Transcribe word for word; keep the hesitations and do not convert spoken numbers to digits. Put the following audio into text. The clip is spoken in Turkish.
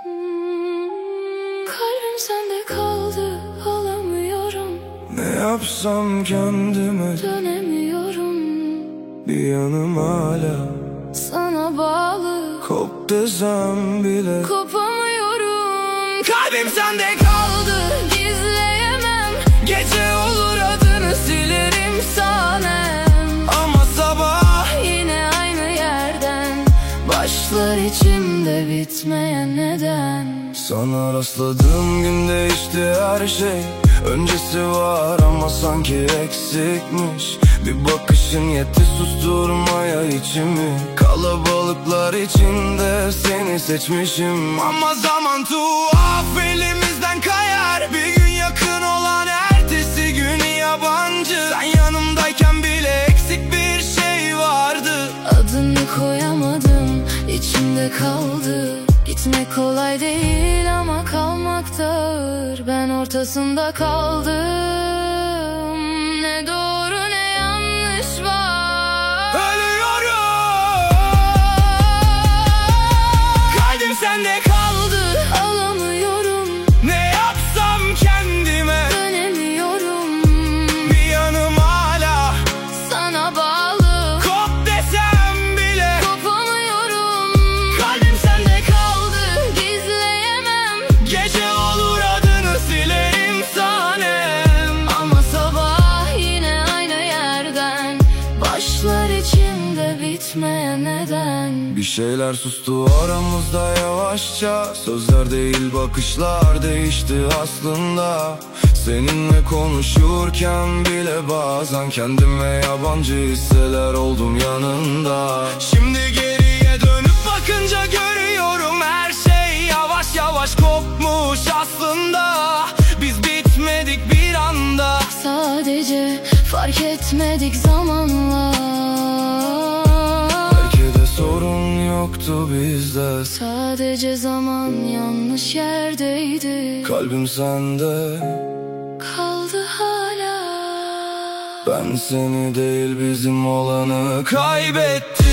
Kalbim sende kaldı, alamıyorum. Ne yapsam kendime Dönemiyorum. Bir yanım hala Sana bağlı, kop desem bile kopamıyorum. Kalbim sende kaldı, gizleyemem. Gece olur adını silerim sanem. Ama sabah yine aynı yerden başlar içimde bitmeyen neden. sana rastladığım gün değişti her şey. Öncesi var ama sanki eksikmiş. Bir bakışın yetti susturmaya içimi. Kalabalıklar içinde seni seçmişim. Ama zaman tuhaf elimizden kayar. Bir gün yakın olan ertesi gün yabancı. Sen yanımdayken bile eksik bir şey vardı. Adını koyamadım, içimde kaldı. Gitmek kolay değil ama kalmak da ağır. Ben ortasında kaldım. Ne doğru ne yanlış var. Ölüyorum. Kalbim sende kaldı, alamıyorum. Ne yapsam kendime Dönemiyorum. bir yanım hala Sana bağlı, kop desem bile kopamıyorum. Kalbim sende kaldı, gizleyemem. gece olur adını silerim sanem. Ama sabah yine aynı yerden başlar içimde bitmeyen neden. Bir şeyler sustu aramızda yavaşça. Sözler değil bakışlar değişti aslında. Seninle konuşurken bile bazen kendime yabancı hisseler oldum yanında. Şimdi geriye dönüp bakınca görüyorum her şey yavaş yavaş kopmuş aslında. Biz bitmedik bir anda. Sadece fark etmedik zamanla. Belki de sorun yoktu bizde. Sadece zaman yanlış yerdeydi. Kalbim sende Kaldı hala. Ben seni değil bizim olanı kaybettim.